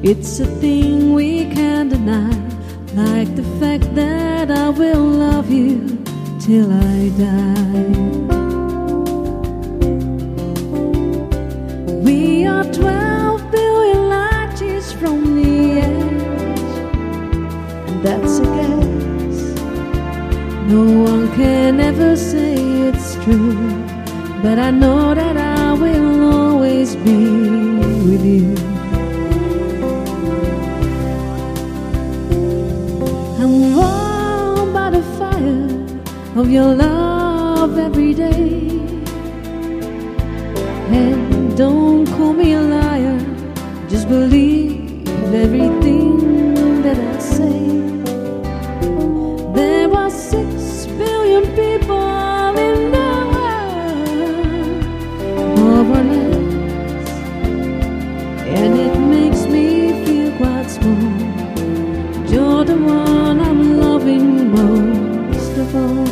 It's a thing we can't deny, like the fact that I will love you till I die. We are 12 billion light years from the edge, and that's a guess. No one can ever say it's true, but I know that I will always be with you. I'm warmed by the fire of your love every day. And don't call me a liar, just believe everything that I say. There are 6 billion people in the world, more or less, and it makes me feel quite small. You're the one I'm loving most of all.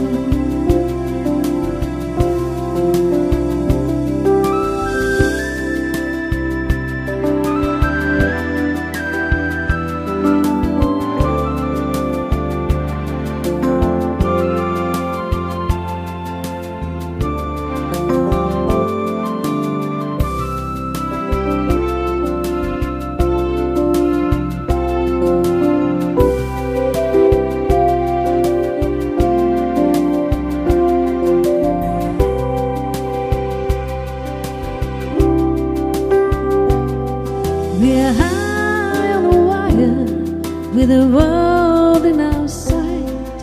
We're high on a wire with the world in our sight,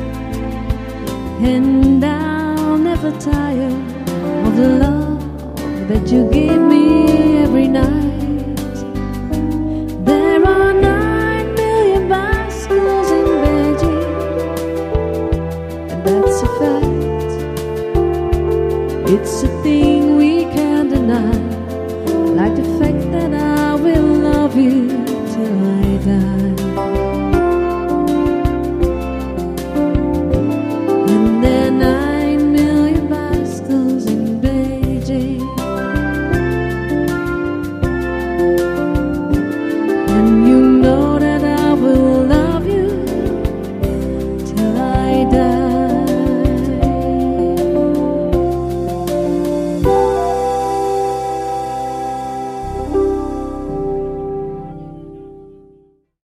and I'll never tire of the love that you give me every night.